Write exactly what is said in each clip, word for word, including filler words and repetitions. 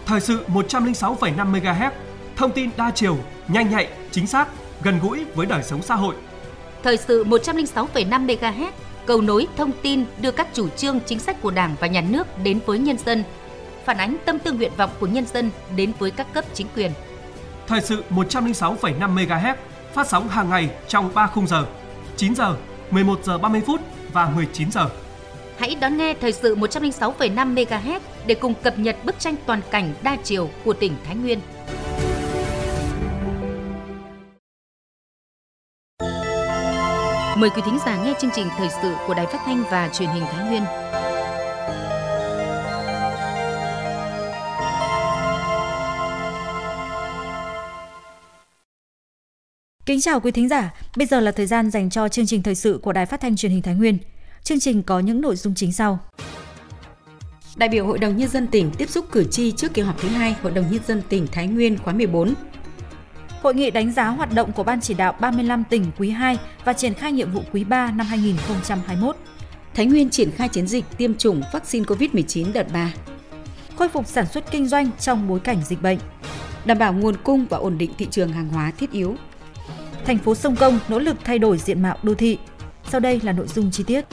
Thời sự một trăm lẻ sáu phẩy năm mê ga héc, thông tin đa chiều, nhanh nhạy, chính xác, gần gũi với đời sống xã hội. Thời sự một trăm lẻ sáu phẩy năm mê ga héc, cầu nối thông tin đưa các chủ trương chính sách của Đảng và Nhà nước đến với nhân dân, phản ánh tâm tư nguyện vọng của nhân dân đến với các cấp chính quyền. Thời sự một trăm lẻ sáu phẩy năm mê ga héc phát sóng hàng ngày trong ba khung giờ: chín giờ, mười một giờ ba mươi phút và mười chín giờ. Hãy đón nghe thời sự một trăm lẻ sáu phẩy năm mê ga héc để cùng cập nhật bức tranh toàn cảnh đa chiều của tỉnh Thái Nguyên. Mời quý thính giả nghe chương trình thời sự của Đài Phát thanh và Truyền hình Thái Nguyên. Kính chào quý thính giả, bây giờ là thời gian dành cho chương trình thời sự của Đài Phát thanh Truyền hình Thái Nguyên. Chương trình có những nội dung chính sau. Đại biểu Hội đồng Nhân dân tỉnh tiếp xúc cử tri trước kỳ họp thứ hai Hội đồng Nhân dân tỉnh Thái Nguyên khóa mười bốn. Hội nghị đánh giá hoạt động của Ban chỉ đạo ba mươi lăm tỉnh quý hai và triển khai nhiệm vụ quý ba năm hai nghìn không trăm hai mươi mốt. Thái Nguyên triển khai chiến dịch tiêm chủng vaccine covid mười chín đợt ba. Khôi phục sản xuất kinh doanh trong bối cảnh dịch bệnh. Đảm bảo nguồn cung và ổn định thị trường hàng hóa thiết yếu. Thành phố Sông Công nỗ lực thay đổi diện mạo đô thị. Sau đây là nội dung chi tiết.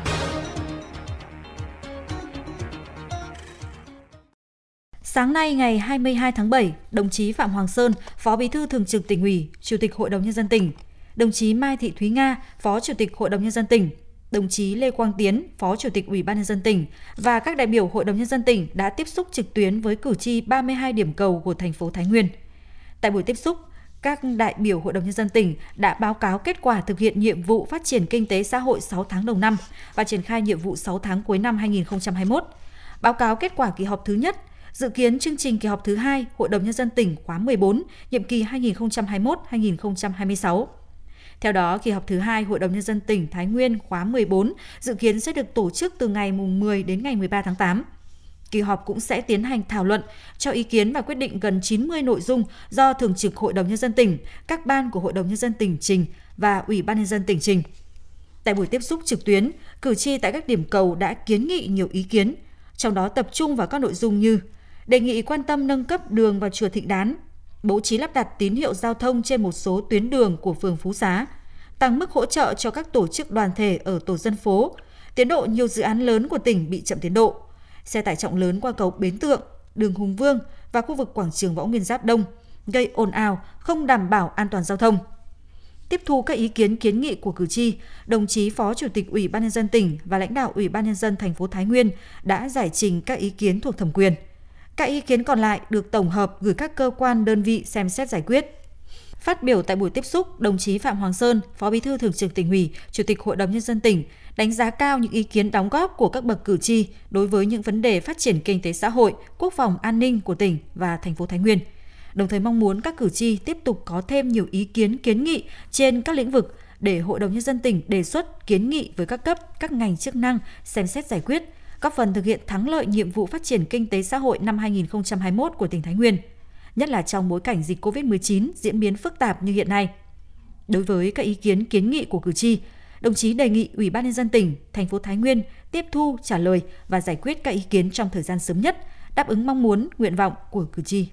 Sáng nay ngày hai mươi hai tháng bảy, đồng chí Phạm Hoàng Sơn, Phó Bí thư Thường trực Tỉnh ủy, Chủ tịch Hội đồng Nhân dân tỉnh, đồng chí Mai Thị Thúy Nga, Phó Chủ tịch Hội đồng Nhân dân tỉnh, đồng chí Lê Quang Tiến, Phó Chủ tịch Ủy ban Nhân dân tỉnh và các đại biểu Hội đồng Nhân dân tỉnh đã tiếp xúc trực tuyến với cử tri ba mươi hai điểm cầu của thành phố Thái Nguyên. Tại buổi tiếp xúc, các đại biểu Hội đồng Nhân dân tỉnh đã báo cáo kết quả thực hiện nhiệm vụ phát triển kinh tế xã hội sáu tháng đầu năm và triển khai nhiệm vụ sáu tháng cuối năm hai nghìn không trăm hai mươi mốt, báo cáo kết quả kỳ họp thứ nhất, dự kiến chương trình kỳ họp thứ hai Hội đồng Nhân dân tỉnh khóa mười bốn, nhiệm kỳ hai nghìn không trăm hai mươi mốt đến hai nghìn không trăm hai mươi sáu. Theo đó, kỳ họp thứ hai Hội đồng Nhân dân tỉnh Thái Nguyên khóa mười bốn dự kiến sẽ được tổ chức từ ngày mười đến ngày mười ba tháng tám. Kỳ họp cũng sẽ tiến hành thảo luận, cho ý kiến và quyết định gần chín mươi nội dung do Thường trực Hội đồng Nhân dân tỉnh, các ban của Hội đồng Nhân dân tỉnh trình và Ủy ban Nhân dân tỉnh trình. Tại buổi tiếp xúc trực tuyến, cử tri tại các điểm cầu đã kiến nghị nhiều ý kiến, trong đó tập trung vào các nội dung như đề nghị quan tâm nâng cấp đường vào chùa Thịnh Đán, bố trí lắp đặt tín hiệu giao thông trên một số tuyến đường của phường Phú Xá, tăng mức hỗ trợ cho các tổ chức đoàn thể ở tổ dân phố, tiến độ nhiều dự án lớn của tỉnh bị chậm tiến độ, xe tải trọng lớn qua cầu Bến Tượng, đường Hùng Vương và khu vực quảng trường Võ Nguyên Giáp Đông, gây ồn ào, không đảm bảo an toàn giao thông. Tiếp thu các ý kiến kiến nghị của cử tri, đồng chí Phó Chủ tịch Ủy ban Nhân dân tỉnh và lãnh đạo Ủy ban Nhân dân thành phố Thái Nguyên đã giải trình các ý kiến thuộc thẩm quyền. Các ý kiến còn lại được tổng hợp gửi các cơ quan đơn vị xem xét giải quyết. Phát biểu tại buổi tiếp xúc, đồng chí Phạm Hoàng Sơn, Phó Bí thư Thường trực Tỉnh ủy, Chủ tịch Hội đồng Nhân dân tỉnh đánh giá cao những ý kiến đóng góp của các bậc cử tri đối với những vấn đề phát triển kinh tế xã hội, quốc phòng an ninh của tỉnh và thành phố Thái Nguyên. Đồng thời mong muốn các cử tri tiếp tục có thêm nhiều ý kiến kiến nghị trên các lĩnh vực để Hội đồng Nhân dân tỉnh đề xuất kiến nghị với các cấp, các ngành chức năng xem xét giải quyết, góp phần thực hiện thắng lợi nhiệm vụ phát triển kinh tế xã hội năm hai nghìn không trăm hai mươi mốt của tỉnh Thái Nguyên, nhất là trong bối cảnh dịch covid mười chín diễn biến phức tạp như hiện nay. Đối với các ý kiến kiến nghị của cử tri, đồng chí đề nghị Ủy ban Nhân dân tỉnh, thành phố Thái Nguyên tiếp thu, trả lời và giải quyết các ý kiến trong thời gian sớm nhất, đáp ứng mong muốn, nguyện vọng của cử tri.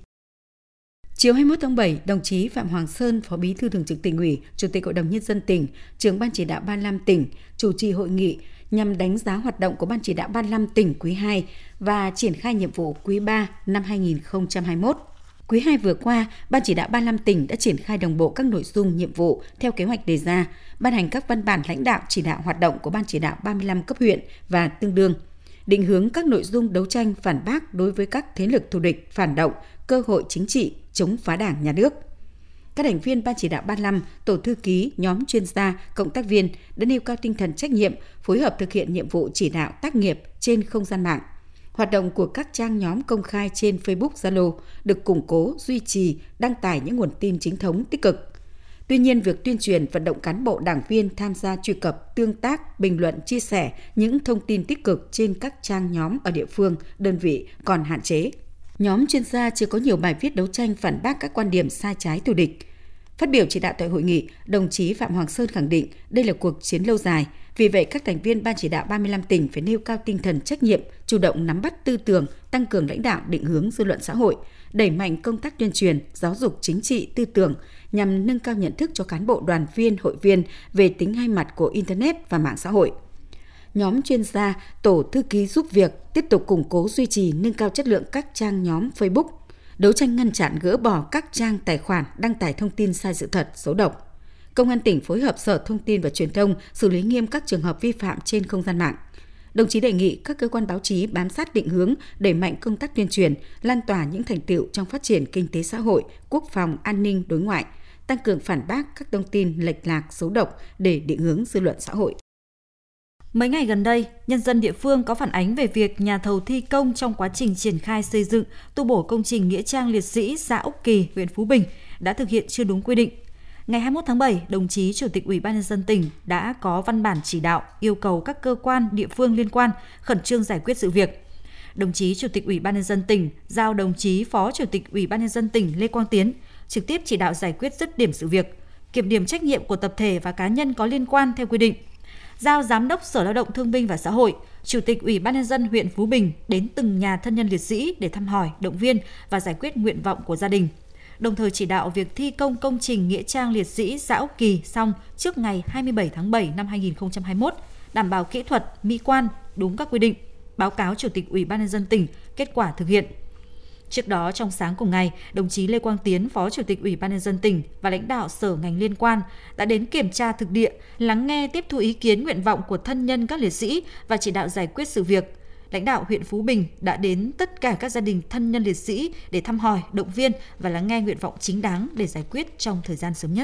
Chiều hai mươi mốt tháng bảy, đồng chí Phạm Hoàng Sơn, Phó Bí thư Thường trực Tỉnh ủy, Chủ tịch Hội đồng Nhân dân tỉnh, Trưởng Ban chỉ đạo ba mươi lăm tỉnh, chủ trì hội nghị nhằm đánh giá hoạt động của Ban chỉ đạo ba mươi lăm tỉnh quý hai và triển khai nhiệm vụ quý ba năm hai nghìn không trăm hai mươi mốt. Quý hai vừa qua, Ban chỉ đạo ba mươi lăm tỉnh đã triển khai đồng bộ các nội dung nhiệm vụ theo kế hoạch đề ra, ban hành các văn bản lãnh đạo chỉ đạo hoạt động của Ban chỉ đạo ba mươi lăm cấp huyện và tương đương, định hướng các nội dung đấu tranh phản bác đối với các thế lực thù địch, phản động, cơ hội chính trị, chống phá Đảng, Nhà nước. Các thành viên Ban chỉ đạo ba mươi lăm, tổ thư ký, nhóm chuyên gia, cộng tác viên đã nêu cao tinh thần trách nhiệm, phối hợp thực hiện nhiệm vụ chỉ đạo tác nghiệp trên không gian mạng. Hoạt động của các trang nhóm công khai trên Facebook, Zalo được củng cố, duy trì, đăng tải những nguồn tin chính thống tích cực. Tuy nhiên, việc tuyên truyền vận động cán bộ đảng viên tham gia truy cập, tương tác, bình luận, chia sẻ những thông tin tích cực trên các trang nhóm ở địa phương, đơn vị còn hạn chế. Nhóm chuyên gia chưa có nhiều bài viết đấu tranh phản bác các quan điểm sai trái thù địch. Phát biểu chỉ đạo tại hội nghị, đồng chí Phạm Hoàng Sơn khẳng định đây là cuộc chiến lâu dài, Vì vậy, các thành viên Ban chỉ đạo ba mươi lăm tỉnh phải nêu cao tinh thần trách nhiệm, chủ động nắm bắt tư tưởng, tăng cường lãnh đạo định hướng dư luận xã hội, đẩy mạnh công tác tuyên truyền, giáo dục chính trị, tư tưởng nhằm nâng cao nhận thức cho cán bộ đoàn viên, hội viên về tính hai mặt của Internet và mạng xã hội. Nhóm chuyên gia, tổ thư ký giúp việc tiếp tục củng cố duy trì nâng cao chất lượng các trang nhóm Facebook, đấu tranh ngăn chặn gỡ bỏ các trang tài khoản đăng tải thông tin sai sự thật, xấu độc. Công an tỉnh phối hợp Sở Thông tin và Truyền thông xử lý nghiêm các trường hợp vi phạm trên không gian mạng. Đồng chí đề nghị các cơ quan báo chí bám sát định hướng, đẩy mạnh công tác tuyên truyền, lan tỏa những thành tựu trong phát triển kinh tế xã hội, quốc phòng, an ninh, đối ngoại, tăng cường phản bác các thông tin lệch lạc, xấu độc để định hướng dư luận xã hội. Mấy ngày gần đây, nhân dân địa phương có phản ánh về việc nhà thầu thi công trong quá trình triển khai xây dựng, tu bổ công trình nghĩa trang liệt sĩ xã Úc Kỳ, huyện Phú Bình đã thực hiện chưa đúng quy định. Ngày hai mươi mốt tháng bảy, đồng chí Chủ tịch Ủy ban nhân dân tỉnh đã có văn bản chỉ đạo yêu cầu các cơ quan địa phương liên quan khẩn trương giải quyết sự việc. Đồng chí Chủ tịch Ủy ban nhân dân tỉnh giao đồng chí Phó Chủ tịch Ủy ban nhân dân tỉnh Lê Quang Tiến trực tiếp chỉ đạo giải quyết dứt điểm sự việc, kiểm điểm trách nhiệm của tập thể và cá nhân có liên quan theo quy định. Giao Giám đốc Sở Lao động Thương binh và Xã hội, Chủ tịch Ủy ban nhân dân huyện Phú Bình đến từng nhà thân nhân liệt sĩ để thăm hỏi, động viên và giải quyết nguyện vọng của gia đình. Đồng thời chỉ đạo việc thi công công trình nghĩa trang liệt sĩ xã Úc Kỳ xong trước ngày hai mươi bảy tháng bảy năm hai nghìn không trăm hai mươi mốt, đảm bảo kỹ thuật, mỹ quan, đúng các quy định, báo cáo Chủ tịch Ủy ban nhân dân tỉnh kết quả thực hiện. Trước đó, trong sáng cùng ngày, đồng chí Lê Quang Tiến, Phó Chủ tịch Ủy ban nhân dân tỉnh và lãnh đạo sở ngành liên quan đã đến kiểm tra thực địa, lắng nghe tiếp thu ý kiến nguyện vọng của thân nhân các liệt sĩ và chỉ đạo giải quyết sự việc. Lãnh đạo huyện Phú Bình đã đến tất cả các gia đình thân nhân liệt sĩ để thăm hỏi, động viên và lắng nghe nguyện vọng chính đáng để giải quyết trong thời gian sớm nhất.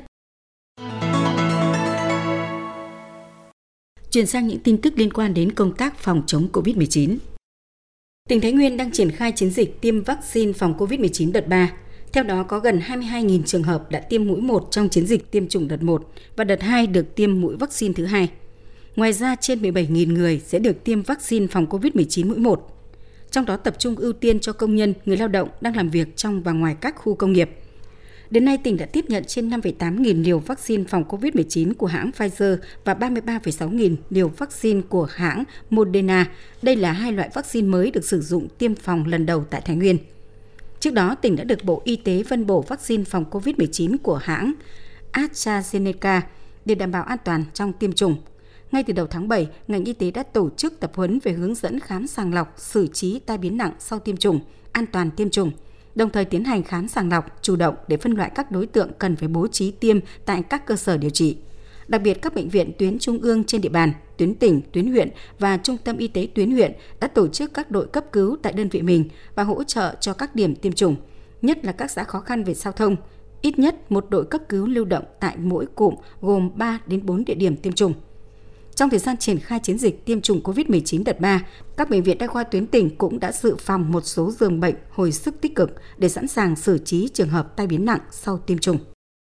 Chuyển sang những tin tức liên quan đến công tác phòng chống covid mười chín. Tỉnh Thái Nguyên đang triển khai chiến dịch tiêm vaccine phòng covid mười chín đợt ba. Theo đó, có gần hai mươi hai nghìn trường hợp đã tiêm mũi một trong chiến dịch tiêm chủng đợt một và đợt hai được tiêm mũi vaccine thứ hai. Ngoài ra, trên mười bảy nghìn người sẽ được tiêm vaccine phòng covid mười chín mũi một. Trong đó tập trung ưu tiên cho công nhân, người lao động đang làm việc trong và ngoài các khu công nghiệp. Đến nay, tỉnh đã tiếp nhận trên năm phẩy tám nghìn liều vaccine phòng covid mười chín của hãng Pfizer và ba mươi ba phẩy sáu nghìn liều vaccine của hãng Moderna. Đây là hai loại vaccine mới được sử dụng tiêm phòng lần đầu tại Thái Nguyên. Trước đó, tỉnh đã được Bộ Y tế phân bổ vaccine phòng covid mười chín của hãng AstraZeneca để đảm bảo an toàn trong tiêm chủng. Ngay từ đầu tháng bảy, ngành y tế đã tổ chức tập huấn về hướng dẫn khám sàng lọc, xử trí tai biến nặng sau tiêm chủng, an toàn tiêm chủng, đồng thời tiến hành khám sàng lọc chủ động để phân loại các đối tượng cần phải bố trí tiêm tại các cơ sở điều trị. Đặc biệt, các bệnh viện tuyến trung ương trên địa bàn, tuyến tỉnh, tuyến huyện và trung tâm y tế tuyến huyện đã tổ chức các đội cấp cứu tại đơn vị mình và hỗ trợ cho các điểm tiêm chủng, nhất là các xã khó khăn về giao thông. Ít nhất một đội cấp cứu lưu động tại mỗi cụm gồm ba đến bốn địa điểm tiêm chủng. Trong thời gian triển khai chiến dịch tiêm chủng covid mười chín đợt ba, các bệnh viện đa khoa tuyến tỉnh cũng đã dự phòng một số giường bệnh hồi sức tích cực để sẵn sàng xử trí trường hợp tai biến nặng sau tiêm chủng.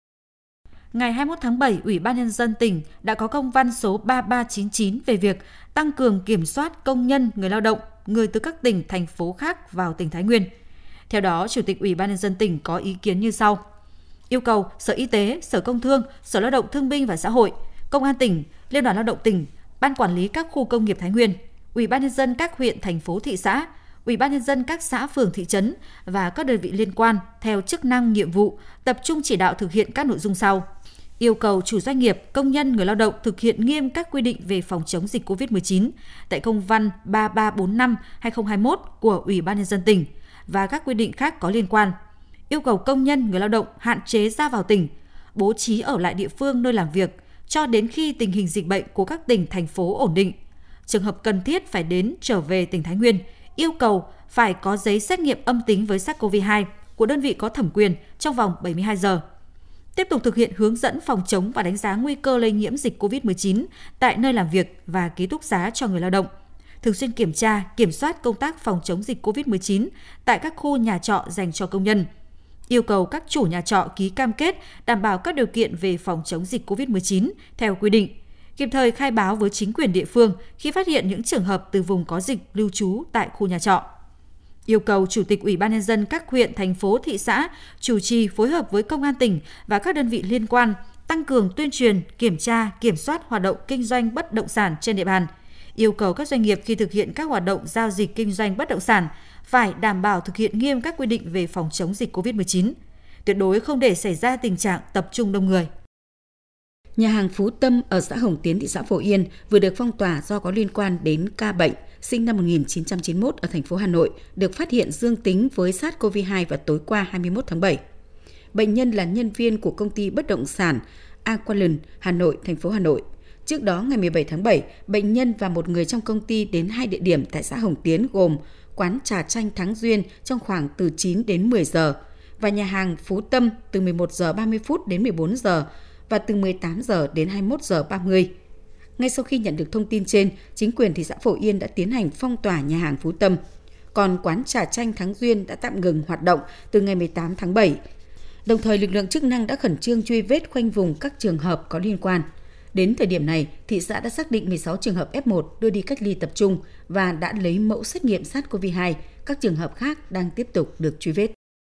Ngày hai mươi mốt tháng bảy, Ủy ban nhân dân tỉnh đã có công văn số ba ba chín chín về việc tăng cường kiểm soát công nhân, người lao động, người từ các tỉnh, thành phố khác vào tỉnh Thái Nguyên. Theo đó, Chủ tịch Ủy ban nhân dân tỉnh có ý kiến như sau: yêu cầu Sở Y tế, Sở Công Thương, Sở Lao động Thương binh và Xã hội, Công an tỉnh, Liên đoàn Lao động tỉnh, Ban quản lý các khu công nghiệp Thái Nguyên, Ủy ban nhân dân các huyện, thành phố, thị xã, Ủy ban nhân dân các xã, phường, thị trấn và các đơn vị liên quan theo chức năng, nhiệm vụ tập trung chỉ đạo thực hiện các nội dung sau: yêu cầu chủ doanh nghiệp, công nhân, người lao động thực hiện nghiêm các quy định về phòng chống dịch covid mười chín tại công văn ba ba bốn năm hai không hai mốt của Ủy ban nhân dân tỉnh và các quy định khác có liên quan. Yêu cầu công nhân, người lao động hạn chế ra vào tỉnh, bố trí ở lại địa phương nơi làm việc cho đến khi tình hình dịch bệnh của các tỉnh, thành phố ổn định. Trường hợp cần thiết phải đến trở về tỉnh Thái Nguyên, yêu cầu phải có giấy xét nghiệm âm tính với SARS-xê o vê hai của đơn vị có thẩm quyền trong vòng bảy mươi hai giờ. Tiếp tục thực hiện hướng dẫn phòng chống và đánh giá nguy cơ lây nhiễm dịch covid mười chín tại nơi làm việc và ký túc xá cho người lao động. Thường xuyên kiểm tra, kiểm soát công tác phòng chống dịch covid mười chín tại các khu nhà trọ dành cho công nhân. Yêu cầu các chủ nhà trọ ký cam kết đảm bảo các điều kiện về phòng chống dịch covid mười chín theo quy định, kịp thời khai báo với chính quyền địa phương khi phát hiện những trường hợp từ vùng có dịch lưu trú tại khu nhà trọ. Yêu cầu Chủ tịch Ủy ban nhân dân các huyện, thành phố, thị xã chủ trì phối hợp với Công an tỉnh và các đơn vị liên quan tăng cường tuyên truyền, kiểm tra, kiểm soát hoạt động kinh doanh bất động sản trên địa bàn. Yêu cầu các doanh nghiệp khi thực hiện các hoạt động giao dịch kinh doanh bất động sản phải đảm bảo thực hiện nghiêm các quy định về phòng chống dịch covid mười chín. Tuyệt đối không để xảy ra tình trạng tập trung đông người. Nhà hàng Phú Tâm ở xã Hồng Tiến, thị xã Phổ Yên vừa được phong tỏa do có liên quan đến ca bệnh sinh năm một nghìn chín trăm chín mươi mốt ở thành phố Hà Nội, được phát hiện dương tính với SARS-xê o vê hai vào tối qua hai mươi mốt tháng bảy. Bệnh nhân là nhân viên của công ty bất động sản Aqualund, Hà Nội, thành phố Hà Nội. Trước đó, ngày mười bảy tháng bảy, bệnh nhân và một người trong công ty đến hai địa điểm tại xã Hồng Tiến gồm quán trà chanh Thắng Duyên trong khoảng từ chín đến mười giờ và nhà hàng Phú Tâm từ mười một giờ ba mươi phút đến mười bốn giờ và từ mười tám giờ đến hai mươi mốt giờ ba mươi. Ngay sau khi nhận được thông tin trên, chính quyền thị xã Phổ Yên đã tiến hành phong tỏa nhà hàng Phú Tâm. Còn quán trà chanh Thắng Duyên đã tạm ngừng hoạt động từ ngày mười tám tháng bảy. Đồng thời, lực lượng chức năng đã khẩn trương truy vết khoanh vùng các trường hợp có liên quan. Đến thời điểm này, thị xã đã xác định mười sáu trường hợp ép một đưa đi cách ly tập trung và đã lấy mẫu xét nghiệm SARS-xê o vê hai. Các trường hợp khác đang tiếp tục được truy vết.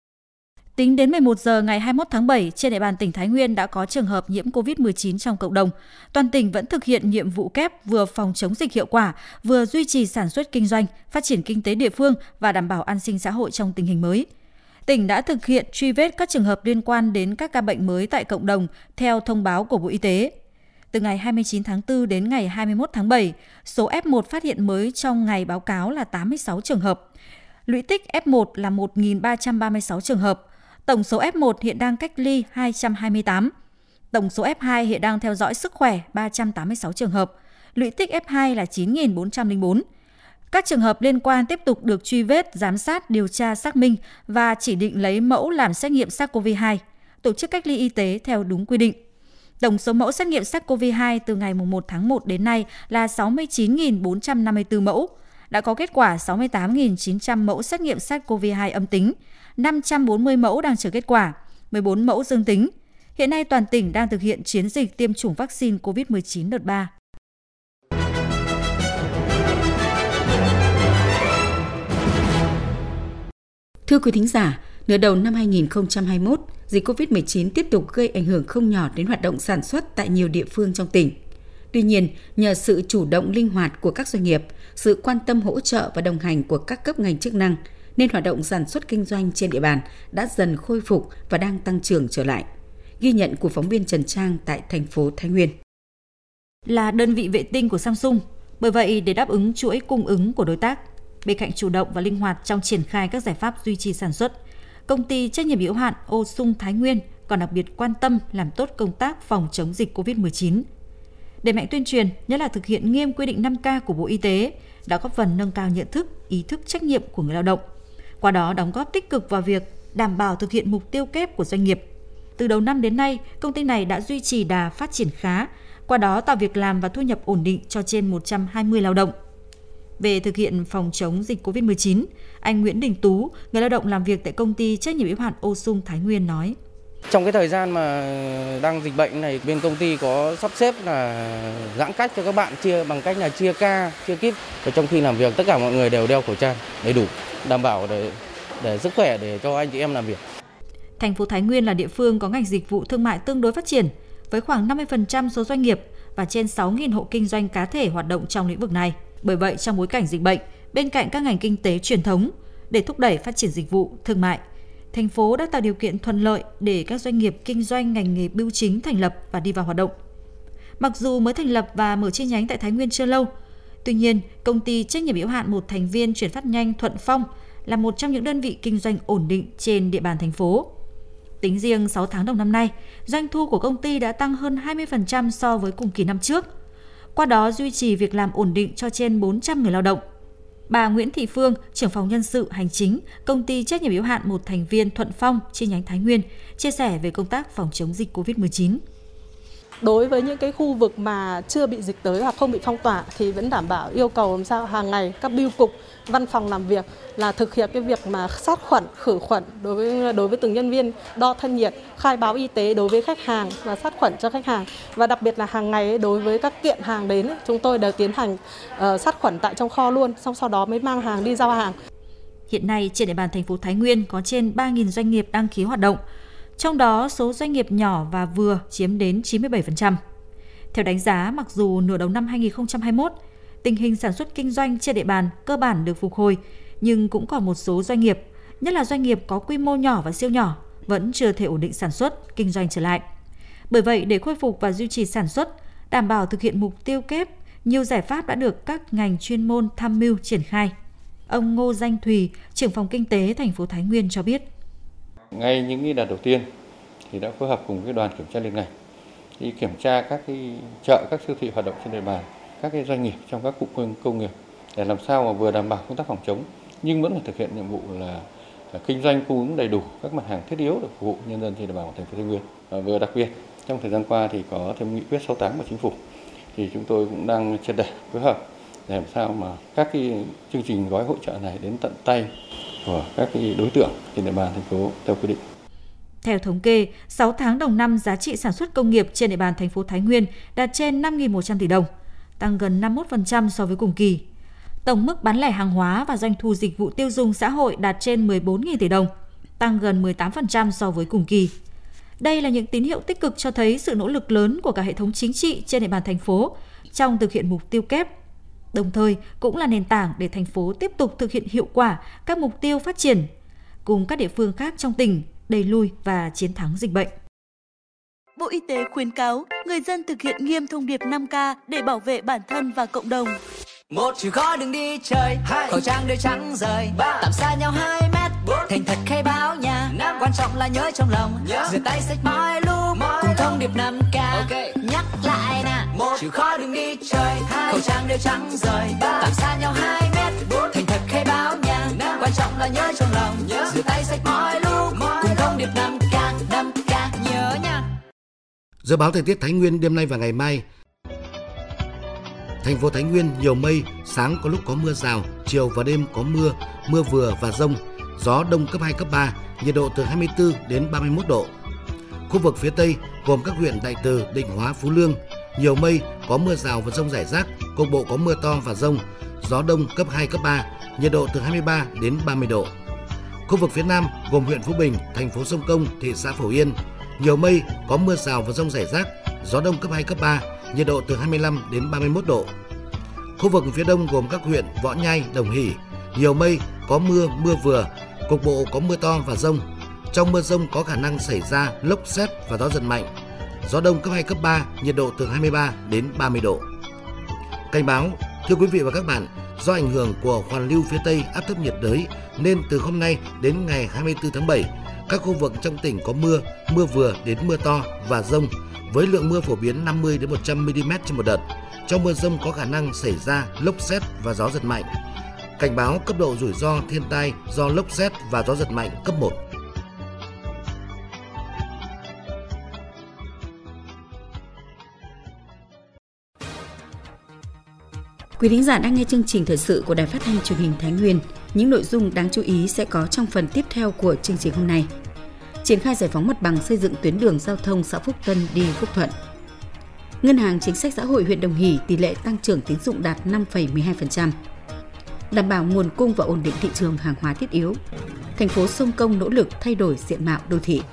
Tính đến mười một giờ ngày hai mươi mốt tháng bảy, trên địa bàn tỉnh Thái Nguyên đã có trường hợp nhiễm covid mười chín trong cộng đồng. Toàn tỉnh vẫn thực hiện nhiệm vụ kép vừa phòng chống dịch hiệu quả, vừa duy trì sản xuất kinh doanh, phát triển kinh tế địa phương và đảm bảo an sinh xã hội trong tình hình mới. Tỉnh đã thực hiện truy vết các trường hợp liên quan đến các ca bệnh mới tại cộng đồng theo thông báo của Bộ Y tế. Từ ngày hai mươi chín tháng tư đến ngày hai mươi mốt tháng bảy, số ép một phát hiện mới trong ngày báo cáo là tám mươi sáu trường hợp. Lũy tích ép một là một nghìn ba trăm ba mươi sáu trường hợp. Tổng số ép một hiện đang cách ly hai trăm hai mươi tám. Tổng số ép hai hiện đang theo dõi sức khỏe ba trăm tám mươi sáu trường hợp. Lũy tích ép hai là chín nghìn bốn trăm lẻ bốn. Các trường hợp liên quan tiếp tục được truy vết, giám sát, điều tra, xác minh và chỉ định lấy mẫu làm xét nghiệm SARS-xê o vê hai, tổ chức cách ly y tế theo đúng quy định. Tổng số mẫu xét nghiệm SARS-xê o vê hai từ ngày mùng một tháng một đến nay là sáu mươi chín nghìn bốn trăm năm mươi tư mẫu. Đã có kết quả sáu mươi tám nghìn chín trăm mẫu xét nghiệm SARS-xê o vê hai âm tính, năm trăm bốn mươi mẫu đang chờ kết quả, mười bốn mẫu dương tính. Hiện nay toàn tỉnh đang thực hiện chiến dịch tiêm chủng vaccine covid mười chín đợt ba. Thưa quý thính giả, nửa đầu năm hai nghìn không trăm hai mươi mốt, dịch covid mười chín tiếp tục gây ảnh hưởng không nhỏ đến hoạt động sản xuất tại nhiều địa phương trong tỉnh. Tuy nhiên, nhờ sự chủ động linh hoạt của các doanh nghiệp, sự quan tâm hỗ trợ và đồng hành của các cấp ngành chức năng, nên hoạt động sản xuất kinh doanh trên địa bàn đã dần khôi phục và đang tăng trưởng trở lại. Ghi nhận của phóng viên Trần Trang tại thành phố Thái Nguyên. Là đơn vị vệ tinh của Samsung, bởi vậy để đáp ứng chuỗi cung ứng của đối tác, bên cạnh chủ động và linh hoạt trong triển khai các giải pháp duy trì sản xuất, công ty trách nhiệm hữu hạn Osung Thái Nguyên còn đặc biệt quan tâm làm tốt công tác phòng chống dịch covid mười chín. Đẩy mạnh tuyên truyền, nhất là thực hiện nghiêm quy định năm K của Bộ Y tế, đã góp phần nâng cao nhận thức, ý thức trách nhiệm của người lao động. Qua đó đóng góp tích cực vào việc đảm bảo thực hiện mục tiêu kép của doanh nghiệp. Từ đầu năm đến nay, công ty này đã duy trì đà phát triển khá, qua đó tạo việc làm và thu nhập ổn định cho trên một trăm hai mươi lao động. Về thực hiện phòng chống dịch covid mười chín, anh Nguyễn Đình Tú, người lao động làm việc tại công ty trách nhiệm hữu hạn Osung Thái Nguyên nói: Trong cái thời gian mà đang dịch bệnh này, bên công ty có sắp xếp là giãn cách cho các bạn, chia bằng cách là chia ca, chia kíp. Và trong khi làm việc tất cả mọi người đều đeo khẩu trang đầy đủ, đảm bảo để để sức khỏe để cho anh chị em làm việc. Thành phố Thái Nguyên là địa phương có ngành dịch vụ thương mại tương đối phát triển, với khoảng năm mươi phần trăm số doanh nghiệp và trên sáu nghìn hộ kinh doanh cá thể hoạt động trong lĩnh vực này. Bởi vậy, trong bối cảnh dịch bệnh, bên cạnh các ngành kinh tế truyền thống, để thúc đẩy phát triển dịch vụ thương mại, thành phố đã tạo điều kiện thuận lợi để các doanh nghiệp kinh doanh ngành nghề bưu chính thành lập và đi vào hoạt động. Mặc dù mới thành lập và mở chi nhánh tại Thái Nguyên chưa lâu, tuy nhiên, công ty trách nhiệm hữu hạn một thành viên chuyển phát nhanh Thuận Phong là một trong những đơn vị kinh doanh ổn định trên địa bàn thành phố. Tính riêng sáu tháng đầu năm nay, doanh thu của công ty đã tăng hơn hai mươi phần trăm so với cùng kỳ năm trước. Qua đó duy trì việc làm ổn định cho trên bốn trăm người lao động. Bà Nguyễn Thị Phương, trưởng phòng nhân sự hành chính, công ty trách nhiệm hữu hạn một thành viên Thuận Phong chi nhánh Thái Nguyên, chia sẻ về công tác phòng chống dịch covid mười chín. Đối với những cái khu vực mà chưa bị dịch tới hoặc không bị phong tỏa thì vẫn đảm bảo yêu cầu làm sao hàng ngày các bưu cục, văn phòng làm việc là thực hiện cái việc mà sát khuẩn, khử khuẩn đối với đối với từng nhân viên, đo thân nhiệt, khai báo y tế đối với khách hàng và sát khuẩn cho khách hàng. Và đặc biệt là hàng ngày đối với các kiện hàng đến chúng tôi đều tiến hành uh, sát khuẩn tại trong kho luôn, xong sau đó mới mang hàng đi giao hàng. Hiện nay trên địa bàn thành phố Thái Nguyên có trên ba nghìn doanh nghiệp đăng ký hoạt động. trong đó số doanh nghiệp nhỏ và vừa chiếm đến chín mươi bảy phần trăm. Theo đánh giá, mặc dù nửa đầu năm hai nghìn không trăm hai mươi mốt, tình hình sản xuất kinh doanh trên địa bàn cơ bản được phục hồi, nhưng cũng còn một số doanh nghiệp, nhất là doanh nghiệp có quy mô nhỏ và siêu nhỏ, vẫn chưa thể ổn định sản xuất, kinh doanh trở lại. Bởi vậy, để khôi phục và duy trì sản xuất, đảm bảo thực hiện mục tiêu kép, nhiều giải pháp đã được các ngành chuyên môn tham mưu triển khai. Ông Ngô Danh Thùy, trưởng phòng kinh tế thành phố Thái Nguyên cho biết. Ngay những cái đợt đầu tiên thì đã phối hợp cùng với đoàn kiểm tra liên ngành đi kiểm tra các cái chợ, các siêu thị hoạt động trên địa bàn, các cái doanh nghiệp trong các cụm công nghiệp để làm sao mà vừa đảm bảo công tác phòng chống nhưng vẫn phải thực hiện nhiệm vụ là, là kinh doanh cung ứng đầy đủ các mặt hàng thiết yếu để phục vụ nhân dân trên địa bàn của thành phố Thái Nguyên. Và vừa đặc biệt trong thời gian qua thì có thêm nghị quyết sáu mươi tám của chính phủ thì chúng tôi cũng đang triệt để phối hợp để làm sao mà các cái chương trình gói hỗ trợ này đến tận tay của các cái đối tượng trên địa bàn thành phố theo quy định. Theo thống kê, sáu tháng đầu năm giá trị sản xuất công nghiệp trên địa bàn thành phố Thái Nguyên đạt trên năm nghìn một trăm tỷ đồng, tăng gần năm mươi mốt phần trăm so với cùng kỳ. Tổng mức bán lẻ hàng hóa và doanh thu dịch vụ tiêu dùng xã hội đạt trên mười bốn nghìn tỷ đồng, tăng gần mười tám phần trăm so với cùng kỳ. Đây là những tín hiệu tích cực cho thấy sự nỗ lực lớn của cả hệ thống chính trị trên địa bàn thành phố trong thực hiện mục tiêu kép. Đồng thời cũng là nền tảng để thành phố tiếp tục thực hiện hiệu quả các mục tiêu phát triển cùng các địa phương khác trong tỉnh đẩy lùi và chiến thắng dịch bệnh. Bộ Y tế khuyến cáo người dân thực hiện nghiêm thông điệp năm K để bảo vệ bản thân và cộng đồng. Một chữ khó đừng đi chơi, hai. Khẩu trang đeo trắng rời, ba. Tạm xa nhau hai mét, bốn. Thành thật khai báo nhà, năm. Quan trọng là nhớ trong lòng, nhớ. Rửa tay sạch mọi lúc, mọi cùng thông điệp năm K. Okay. Nhắc lại nè, một chữ khó đừng đi chơi, hai. Khẩu trang đeo trắng rời, ba. Tạm xa nhau hai mét, bốn. Thành thật khai báo nhà, năm. Quan trọng là nhớ trong lòng, nhớ. Rửa tay sạch mọi lúc, mọi cùng thông điệp năm K, năm K nhớ nha. Dự báo thời tiết Thái Nguyên đêm nay và ngày mai. Thành phố Thái Nguyên nhiều mây, sáng có lúc có mưa rào, chiều và đêm có mưa, mưa vừa và dông, gió đông cấp hai, cấp ba, nhiệt độ từ hai mươi tư đến ba mươi mốt độ. Khu vực phía Tây gồm các huyện Đại Từ, Định Hóa, Phú Lương, nhiều mây, có mưa rào và dông rải rác, cục bộ có mưa to và dông, gió đông cấp hai, cấp ba, nhiệt độ từ hai mươi ba đến ba mươi độ. Khu vực phía Nam gồm huyện Phú Bình, thành phố Sông Công, thị xã Phổ Yên, nhiều mây, có mưa rào và dông rải rác, gió đông cấp hai, cấp ba, nhiệt độ từ hai mươi lăm đến ba mươi mốt độ. Khu vực phía Đông gồm các huyện Võ Nhai, Đồng Hỷ, nhiều mây, có mưa, mưa vừa, cục bộ có mưa to và dông. Trong mưa dông có khả năng xảy ra lốc sét và gió giật mạnh. Gió đông cấp hai, cấp ba, nhiệt độ từ hai mươi ba đến ba mươi độ. Cảnh báo, thưa quý vị và các bạn, do ảnh hưởng của hoàn lưu phía Tây áp thấp nhiệt đới nên từ hôm nay đến ngày hai mươi tư tháng bảy, các khu vực trong tỉnh có mưa, mưa vừa đến mưa to và dông, với lượng mưa phổ biến năm mươi đến một trăm mi li mét trên một đợt. Trong mưa dông có khả năng xảy ra lốc sét và gió giật mạnh. Cảnh báo cấp độ rủi ro thiên tai do lốc sét và gió giật mạnh cấp một. Quý thính giả đang nghe chương trình thời sự của Đài Phát thanh Truyền hình Thái Nguyên. Những nội dung đáng chú ý sẽ có trong phần tiếp theo của chương trình hôm nay. Triển khai giải phóng mặt bằng xây dựng tuyến đường giao thông xã Phúc Tân đi Phúc Thuận. Ngân hàng Chính sách Xã hội huyện Đồng Hỷ tỷ lệ tăng trưởng tín dụng đạt năm phẩy mười hai phần trăm. Đảm bảo nguồn cung và ổn định thị trường hàng hóa thiết yếu. Thành phố Sông Công nỗ lực thay đổi diện mạo đô thị.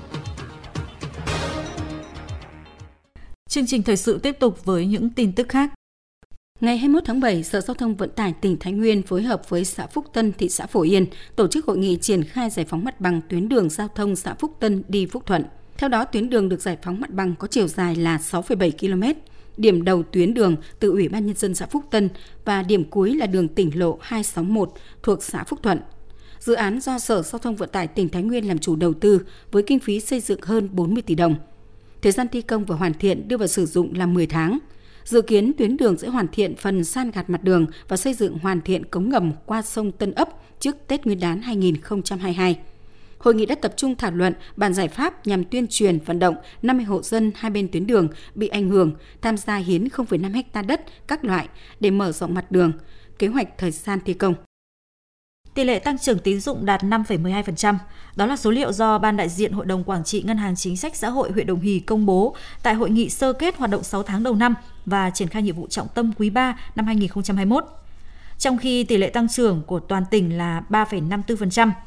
Chương trình thời sự tiếp tục với những tin tức khác. Ngày hai mươi mốt tháng bảy, Sở Giao thông Vận tải tỉnh Thái Nguyên phối hợp với xã Phúc Tân, thị xã Phổ Yên tổ chức hội nghị triển khai giải phóng mặt bằng tuyến đường giao thông xã Phúc Tân đi Phúc Thuận. Theo đó, tuyến đường được giải phóng mặt bằng có chiều dài là sáu phẩy bảy ki lô mét. Điểm đầu tuyến đường từ Ủy ban Nhân dân xã Phúc Tân và điểm cuối là đường tỉnh lộ hai sáu mốt thuộc xã Phúc Thuận. Dự án do Sở Giao thông Vận tải tỉnh Thái Nguyên làm chủ đầu tư với kinh phí xây dựng hơn bốn mươi tỷ đồng. Thời gian thi công và hoàn thiện đưa vào sử dụng là mười tháng. Dự kiến tuyến đường sẽ hoàn thiện phần san gạt mặt đường và xây dựng hoàn thiện cống ngầm qua sông Tân Ấp trước Tết Nguyên đán hai nghìn không trăm hai mươi hai. Hội nghị đã tập trung thảo luận bàn giải pháp nhằm tuyên truyền vận động năm mươi hộ dân hai bên tuyến đường bị ảnh hưởng tham gia hiến không phẩy năm héc ta đất các loại để mở rộng mặt đường, kế hoạch thời gian thi công. Tỷ lệ tăng trưởng tín dụng đạt năm phẩy mười hai phần trăm. Đó là số liệu do Ban đại diện Hội đồng Quản trị Ngân hàng Chính sách Xã hội huyện Đồng Hỷ công bố tại hội nghị sơ kết hoạt động sáu tháng đầu năm và triển khai nhiệm vụ trọng tâm quý ba năm hai nghìn không trăm hai mươi mốt. Trong khi tỷ lệ tăng trưởng của toàn tỉnh là ba phẩy năm mươi tư phần trăm.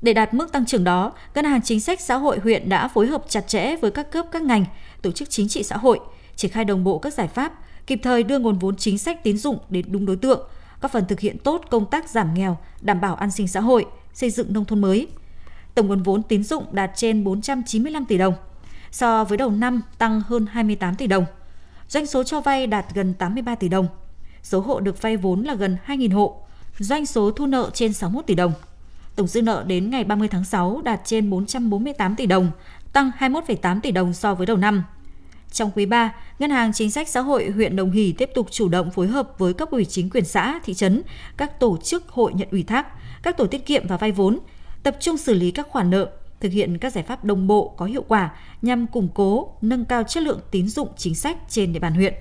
Để đạt mức tăng trưởng đó, Ngân hàng Chính sách Xã hội huyện đã phối hợp chặt chẽ với các cấp các ngành, tổ chức chính trị xã hội, triển khai đồng bộ các giải pháp, kịp thời đưa nguồn vốn chính sách tín dụng đến đúng đối tượng, góp phần thực hiện tốt công tác giảm nghèo, đảm bảo an sinh xã hội, xây dựng nông thôn mới. Tổng nguồn vốn tín dụng đạt trên bốn trăm chín mươi lăm tỷ đồng, so với đầu năm tăng hơn hai mươi tám tỷ đồng. Doanh số cho vay đạt gần tám mươi ba tỷ đồng. Số hộ được vay vốn là gần hai nghìn hộ. Doanh số thu nợ trên sáu mươi mốt tỷ đồng. Tổng dư nợ đến ngày ba mươi tháng sáu đạt trên bốn trăm bốn mươi tám tỷ đồng, tăng hai mươi mốt phẩy tám tỷ đồng so với đầu năm. Trong quý ba, Ngân hàng Chính sách Xã hội huyện Đồng Hỷ tiếp tục chủ động phối hợp với cấp ủy chính quyền xã, thị trấn, các tổ chức hội nhận ủy thác, các tổ tiết kiệm và vay vốn, tập trung xử lý các khoản nợ, thực hiện các giải pháp đồng bộ có hiệu quả nhằm củng cố, nâng cao chất lượng tín dụng chính sách trên địa bàn huyện.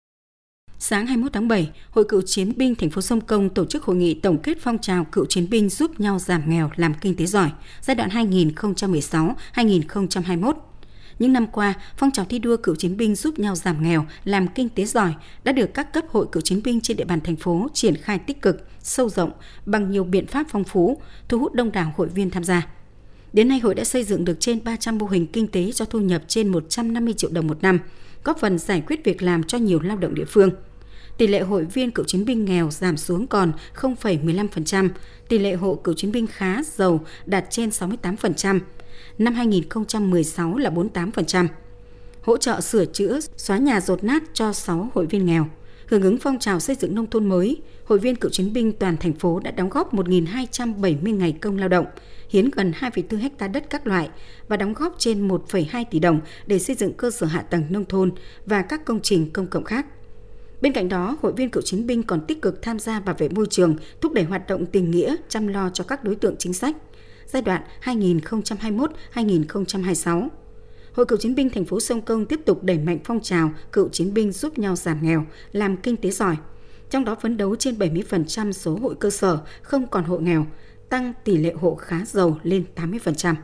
Sáng hai mươi mốt tháng bảy, Hội Cựu chiến binh thành phố Sông Công tổ chức hội nghị tổng kết phong trào cựu chiến binh giúp nhau giảm nghèo làm kinh tế giỏi giai đoạn hai nghìn không trăm mười sáu đến hai nghìn không trăm hai mươi mốt. Những năm qua, phong trào thi đua cựu chiến binh giúp nhau giảm nghèo làm kinh tế giỏi đã được các cấp hội cựu chiến binh trên địa bàn thành phố triển khai tích cực, sâu rộng bằng nhiều biện pháp phong phú, thu hút đông đảo hội viên tham gia. Đến nay, hội đã xây dựng được trên ba trăm mô hình kinh tế cho thu nhập trên một trăm năm mươi triệu đồng một năm, góp phần giải quyết việc làm cho nhiều lao động địa phương. Tỷ lệ hội viên cựu chiến binh nghèo giảm xuống còn không phẩy mười lăm phần trăm, tỷ lệ hộ cựu chiến binh khá giàu đạt trên sáu mươi tám phần trăm. Năm hai nghìn không trăm mười sáu là bốn mươi tám phần trăm. Hỗ trợ sửa chữa, xóa nhà dột nát cho sáu hội viên nghèo. Hưởng ứng phong trào xây dựng nông thôn mới, hội viên cựu chiến binh toàn thành phố đã đóng góp một nghìn hai trăm bảy mươi ngày công lao động, hiến gần hai phẩy bốn héc ta đất các loại và đóng góp trên một phẩy hai tỷ đồng để xây dựng cơ sở hạ tầng nông thôn và các công trình công cộng khác. Bên cạnh đó, hội viên cựu chiến binh còn tích cực tham gia bảo vệ môi trường, thúc đẩy hoạt động tình nghĩa, chăm lo cho các đối tượng chính sách. Giai đoạn hai nghìn không trăm hai mươi mốt đến hai nghìn không trăm hai mươi sáu. Hội Cựu chiến binh thành phố Sông Công tiếp tục đẩy mạnh phong trào cựu chiến binh giúp nhau giảm nghèo, làm kinh tế giỏi. Trong đó phấn đấu trên bảy mươi phần trăm số hội cơ sở không còn hộ nghèo, tăng tỷ lệ hộ khá giàu lên tám mươi phần trăm.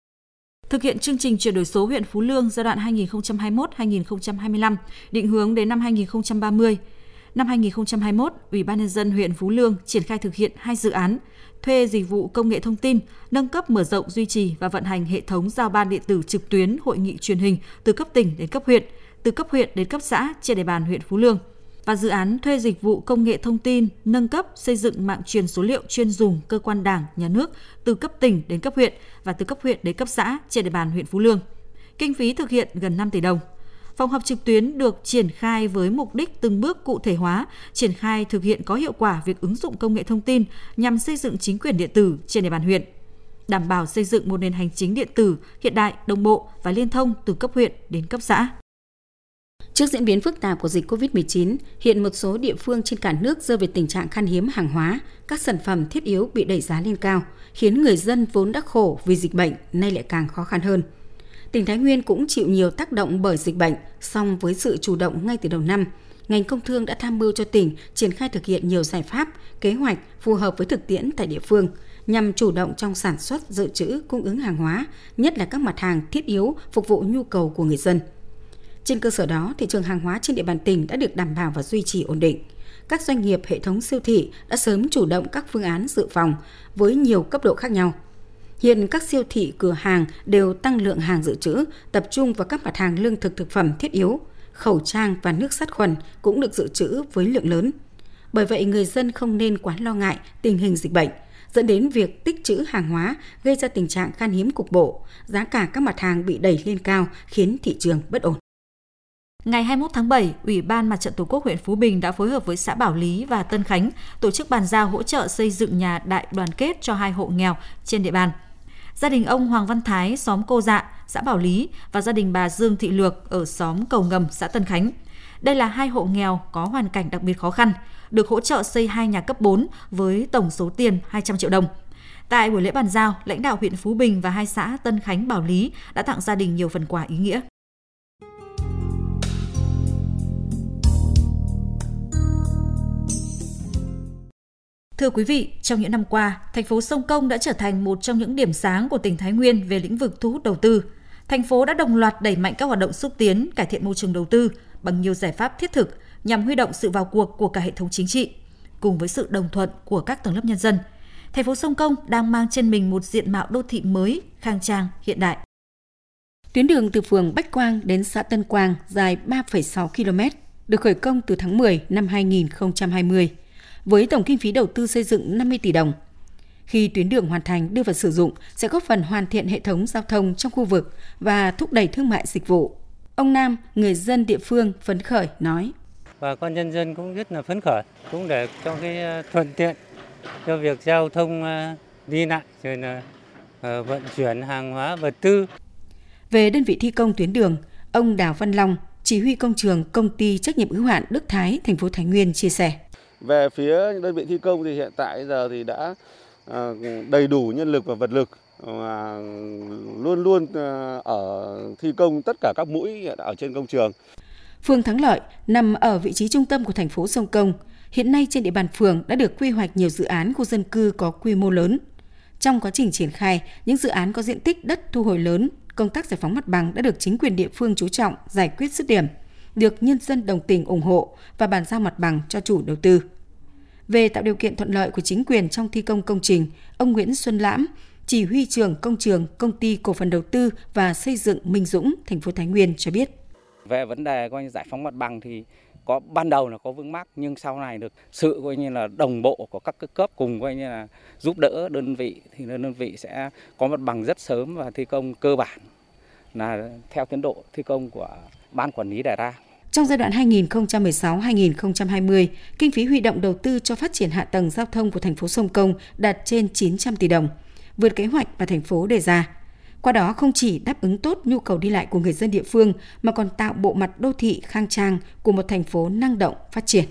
Thực hiện chương trình chuyển đổi số huyện Phú Lương giai đoạn hai nghìn không trăm hai mươi mốt đến hai nghìn không trăm hai mươi lăm, định hướng đến năm hai nghìn không trăm ba mươi. Năm hai nghìn không trăm hai mươi mốt, Ủy ban nhân dân huyện Phú Lương triển khai thực hiện hai dự án thuê dịch vụ công nghệ thông tin, nâng cấp mở rộng duy trì và vận hành hệ thống giao ban điện tử trực tuyến hội nghị truyền hình từ cấp tỉnh đến cấp huyện, từ cấp huyện đến cấp xã trên địa bàn huyện Phú Lương. Và dự án thuê dịch vụ công nghệ thông tin, nâng cấp xây dựng mạng truyền số liệu chuyên dùng cơ quan Đảng, Nhà nước từ cấp tỉnh đến cấp huyện và từ cấp huyện đến cấp xã trên địa bàn huyện Phú Lương. Kinh phí thực hiện gần năm tỷ đồng. Phòng họp trực tuyến được triển khai với mục đích từng bước cụ thể hóa, triển khai thực hiện có hiệu quả việc ứng dụng công nghệ thông tin nhằm xây dựng chính quyền điện tử trên địa bàn huyện, đảm bảo xây dựng một nền hành chính điện tử hiện đại, đồng bộ và liên thông từ cấp huyện đến cấp xã. Trước diễn biến phức tạp của dịch covid mười chín, hiện một số địa phương trên cả nước rơi về tình trạng khan hiếm hàng hóa, các sản phẩm thiết yếu bị đẩy giá lên cao, khiến người dân vốn đã khổ vì dịch bệnh nay lại càng khó khăn hơn. Tỉnh Thái Nguyên cũng chịu nhiều tác động bởi dịch bệnh, song với sự chủ động ngay từ đầu năm, ngành công thương đã tham mưu cho tỉnh triển khai thực hiện nhiều giải pháp, kế hoạch phù hợp với thực tiễn tại địa phương, nhằm chủ động trong sản xuất, dự trữ, cung ứng hàng hóa, nhất là các mặt hàng thiết yếu phục vụ nhu cầu của người dân. Trên cơ sở đó, thị trường hàng hóa trên địa bàn tỉnh đã được đảm bảo và duy trì ổn định. Các doanh nghiệp hệ thống siêu thị đã sớm chủ động các phương án dự phòng với nhiều cấp độ khác nhau. Hiện các siêu thị, cửa hàng đều tăng lượng hàng dự trữ, tập trung vào các mặt hàng lương thực thực phẩm thiết yếu, khẩu trang và nước sát khuẩn cũng được dự trữ với lượng lớn. Bởi vậy, người dân không nên quá lo ngại tình hình dịch bệnh, dẫn đến việc tích trữ hàng hóa gây ra tình trạng khan hiếm cục bộ, giá cả các mặt hàng bị đẩy lên cao khiến thị trường bất ổn. Ngày hai mươi mốt tháng bảy, Ủy ban Mặt trận Tổ quốc huyện Phú Bình đã phối hợp với xã Bảo Lý và Tân Khánh tổ chức bàn giao hỗ trợ xây dựng nhà đại đoàn kết cho hai hộ nghèo trên địa bàn. Gia đình ông Hoàng Văn Thái, xóm Cô Dạ, xã Bảo Lý và gia đình bà Dương Thị Lược ở xóm Cầu Ngầm, xã Tân Khánh. Đây là hai hộ nghèo có hoàn cảnh đặc biệt khó khăn, được hỗ trợ xây hai nhà cấp bốn với tổng số tiền hai trăm triệu đồng. Tại buổi lễ bàn giao, lãnh đạo huyện Phú Bình và hai xã Tân Khánh, Bảo Lý đã tặng gia đình nhiều phần quà ý nghĩa. Thưa quý vị, trong những năm qua, thành phố Sông Công đã trở thành một trong những điểm sáng của tỉnh Thái Nguyên về lĩnh vực thu hút đầu tư. Thành phố đã đồng loạt đẩy mạnh các hoạt động xúc tiến, cải thiện môi trường đầu tư bằng nhiều giải pháp thiết thực nhằm huy động sự vào cuộc của cả hệ thống chính trị, cùng với sự đồng thuận của các tầng lớp nhân dân. thành phố Sông Công đang mang trên mình một diện mạo đô thị mới, khang trang, hiện đại. Tuyến đường từ phường Bách Quang đến xã Tân Quang dài ba phẩy sáu ki lô mét, được khởi công từ tháng mười năm hai nghìn không trăm hai mươi, với tổng kinh phí đầu tư xây dựng năm mươi tỷ đồng. Khi tuyến đường hoàn thành đưa vào sử dụng, sẽ góp phần hoàn thiện hệ thống giao thông trong khu vực và thúc đẩy thương mại dịch vụ. Ông Nam, người dân địa phương phấn khởi nói: Bà con nhân dân cũng rất là phấn khởi, cũng để cho cái thuận tiện cho việc giao thông đi lại, rồi là vận chuyển hàng hóa vật tư. Về đơn vị thi công tuyến đường, ông Đào Văn Long, chỉ huy công trường công ty trách nhiệm hữu hạn Đức Thái, thành phố Thái Nguyên chia sẻ: Về phía đơn vị thi công thì hiện tại giờ thì đã đầy đủ nhân lực và vật lực, và luôn luôn ở thi công tất cả các mũi ở trên công trường. Phường Thắng Lợi nằm ở vị trí trung tâm của thành phố Sông Công. Hiện nay trên địa bàn phường đã được quy hoạch nhiều dự án khu dân cư có quy mô lớn. Trong quá trình triển khai, những dự án có diện tích đất thu hồi lớn, công tác giải phóng mặt bằng đã được chính quyền địa phương chú trọng giải quyết dứt điểm, được nhân dân đồng tình ủng hộ và bàn giao mặt bằng cho chủ đầu tư. Về tạo điều kiện thuận lợi của chính quyền trong thi công công trình, ông Nguyễn Xuân Lãm, chỉ huy trưởng công trường Công ty Cổ phần Đầu tư và Xây dựng Minh Dũng, thành phố Thái Nguyên cho biết: Về vấn đề coi như giải phóng mặt bằng thì có ban đầu là có vướng mắc, nhưng sau này được sự coi như là đồng bộ của các cấp cùng coi như là giúp đỡ đơn vị, thì đơn vị sẽ có mặt bằng rất sớm và thi công cơ bản là theo tiến độ thi công của ban quản lý đề ra. Trong giai đoạn hai nghìn không trăm mười sáu đến hai nghìn không trăm hai mươi, kinh phí huy động đầu tư cho phát triển hạ tầng giao thông của thành phố Sông Công đạt trên chín trăm tỷ đồng, vượt kế hoạch mà thành phố đề ra. Qua đó không chỉ đáp ứng tốt nhu cầu đi lại của người dân địa phương mà còn tạo bộ mặt đô thị khang trang của một thành phố năng động phát triển.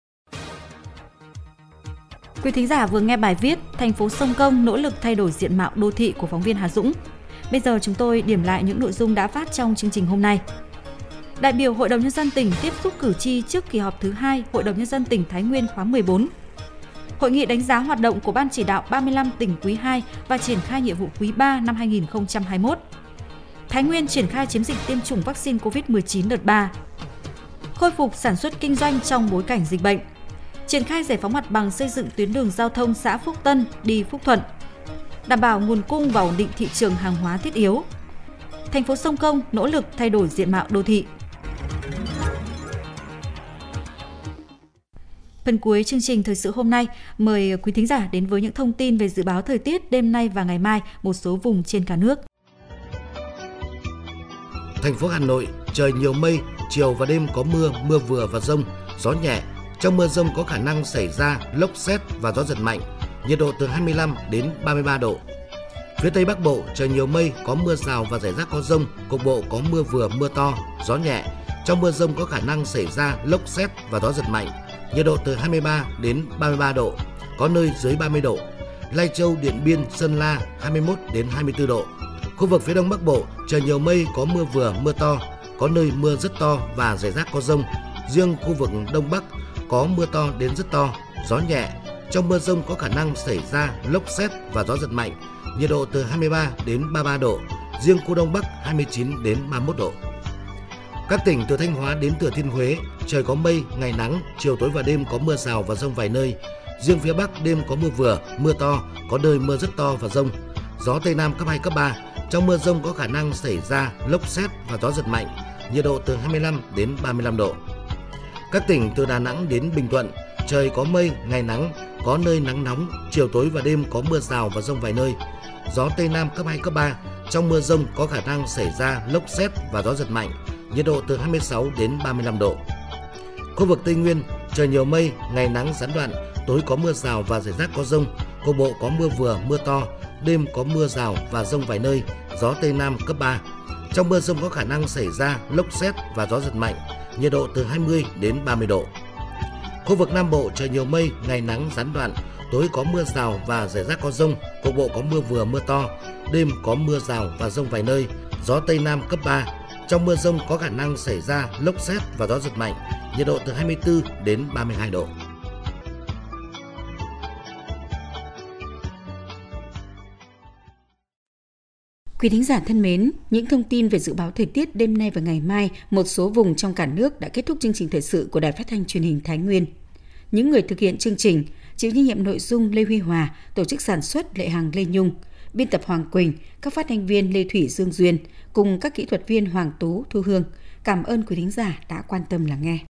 Quý thính giả vừa nghe bài viết Thành phố Sông Công nỗ lực thay đổi diện mạo đô thị của phóng viên Hà Dũng. Bây giờ chúng tôi điểm lại những nội dung đã phát trong chương trình hôm nay. Đại biểu Hội đồng Nhân dân tỉnh tiếp xúc cử tri trước kỳ họp thứ hai Hội đồng Nhân dân tỉnh Thái Nguyên khóa mười bốn. Hội nghị đánh giá hoạt động của Ban chỉ đạo ba mươi lăm tỉnh quý hai và triển khai nhiệm vụ quý ba năm hai nghìn không trăm hai mươi mốt. Thái Nguyên triển khai chiến dịch tiêm chủng vaccine covid mười chín đợt ba. Khôi phục sản xuất kinh doanh trong bối cảnh dịch bệnh. Triển khai giải phóng mặt bằng xây dựng tuyến đường giao thông xã Phúc Tân đi Phúc Thuận. Đảm bảo nguồn cung và ổn định thị trường hàng hóa thiết yếu. Thành phố Sông Công nỗ lực thay đổi diện mạo đô thị. Phần cuối chương trình thời sự hôm nay, mời quý thính giả đến với những thông tin về dự báo thời tiết đêm nay và ngày mai một số vùng trên cả nước. Thành phố Hà Nội, trời nhiều mây, chiều và đêm có mưa, mưa vừa và dông, gió nhẹ. Trong mưa dông có khả năng xảy ra lốc sét và gió giật mạnh, nhiệt độ từ hai mươi lăm đến ba mươi ba độ. Phía Tây Bắc Bộ, trời nhiều mây, có mưa rào và rải rác có dông, cục bộ có mưa vừa, mưa to, gió nhẹ. Trong mưa dông có khả năng xảy ra lốc sét và gió giật mạnh, nhiệt độ từ hai mươi ba đến ba mươi ba độ, có nơi dưới ba mươi độ. Lai Châu, Điện Biên, Sơn La hai mươi mốt đến hai mươi tư độ. Khu vực phía Đông Bắc Bộ, trời nhiều mây, có mưa vừa, mưa to, có nơi mưa rất to và rải rác có dông. Riêng khu vực Đông Bắc có mưa to đến rất to, gió nhẹ. Trong mưa dông có khả năng xảy ra lốc sét và gió giật mạnh, nhiệt độ từ hai mươi ba đến ba mươi ba độ. Riêng khu Đông Bắc hai mươi chín đến ba mươi mốt độ. Các tỉnh từ Thanh Hóa đến Thừa Thiên Huế, trời có mây, ngày nắng, chiều tối và đêm có mưa rào và dông vài nơi. Riêng phía Bắc đêm có mưa vừa, mưa to, có nơi mưa rất to và dông. Gió Tây Nam cấp hai, cấp ba. Trong mưa dông có khả năng xảy ra lốc sét và gió giật mạnh, nhiệt độ từ hai mươi lăm đến ba mươi lăm độ. Các tỉnh từ Đà Nẵng đến Bình Thuận, trời có mây, ngày nắng, có nơi nắng nóng, chiều tối và đêm có mưa rào và dông vài nơi. Gió Tây Nam cấp hai, cấp ba. Trong mưa dông có khả năng xảy ra lốc sét và gió giật mạnh, nhiệt độ từ hai mươi sáu đến ba mươi lăm độ. Khu vực Tây Nguyên, trời nhiều mây, ngày nắng gián đoạn, tối có mưa rào và rải rác có dông, cục bộ có mưa vừa, mưa to, đêm có mưa rào và dông vài nơi, gió Tây Nam cấp ba. Trong mưa dông có khả năng xảy ra lốc sét và gió giật mạnh, nhiệt độ từ hai mươi đến ba mươi độ. Khu vực Nam Bộ, trời nhiều mây, ngày nắng gián đoạn, tối có mưa rào và rải rác có dông, cục bộ có mưa vừa, mưa to, đêm có mưa rào và dông vài nơi, gió Tây Nam cấp ba. Trong mưa dông có khả năng xảy ra lốc sét và gió giật mạnh, nhiệt độ từ hai mươi tư đến ba mươi hai độ. Quý thính giả thân mến, những thông tin về dự báo thời tiết đêm nay và ngày mai một số vùng trong cả nước đã kết thúc chương trình thời sự của Đài Phát thanh Truyền hình Thái Nguyên. Những người thực hiện chương trình: Chịu trách nhiệm nội dung Lê Huy Hòa, tổ chức sản xuất Lệ Hằng Lê Nhung, biên tập Hoàng Quỳnh, các phát thanh viên Lê Thủy Dương Duyên cùng các kỹ thuật viên Hoàng Tú Thu Hương. Cảm ơn quý thính giả đã quan tâm lắng nghe.